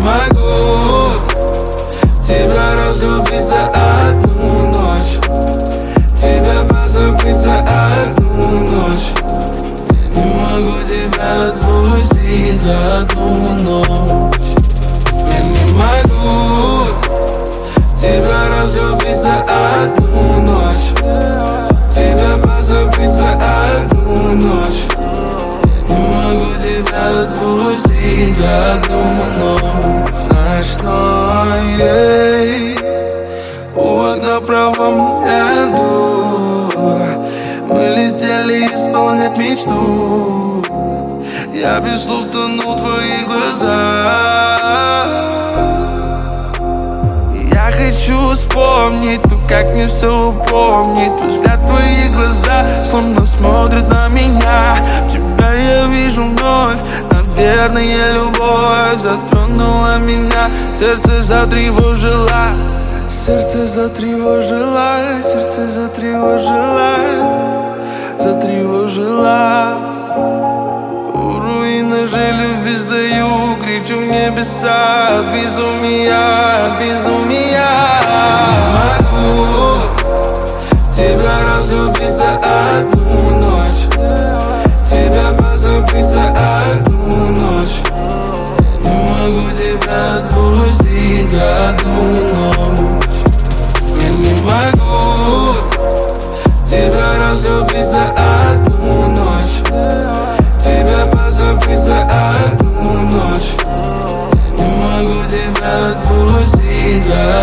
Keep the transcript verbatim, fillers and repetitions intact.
могу тебя разлюбить за одну ночь, тебя позабыть за одну ночь. Я не могу тебя отпустить за одну ночь. Я не могу тебя разлюбить за одну ночь, тебя позабыть за одну ночь. Я не могу тебя отпустить за одну ночь. Знаешь, что есть у окна в правом ряду? Мы летели исполнять мечту. Я без слов тону в твоих глазах. Я хочу вспомнить, ну как мне все упомнить. Взгляд в твои глаза словно смотрят на меня. Тебя я вижу вновь. Наверное, любовь затронула меня. Сердце затревожило, сердце затревожило, сердце затревожило, затревожило. У руин же любви сдаю, кричу в небеса от безумия, от безумия. Я не могу тебя разлюбить за одну ночь, тебя позабыть за одну ночь. Я не могу тебя отпустить за одну ночь. Я не могу тебя разлюбить за одну ночь, тебя позабыть за одну ночь. Я не могу тебя отпустить за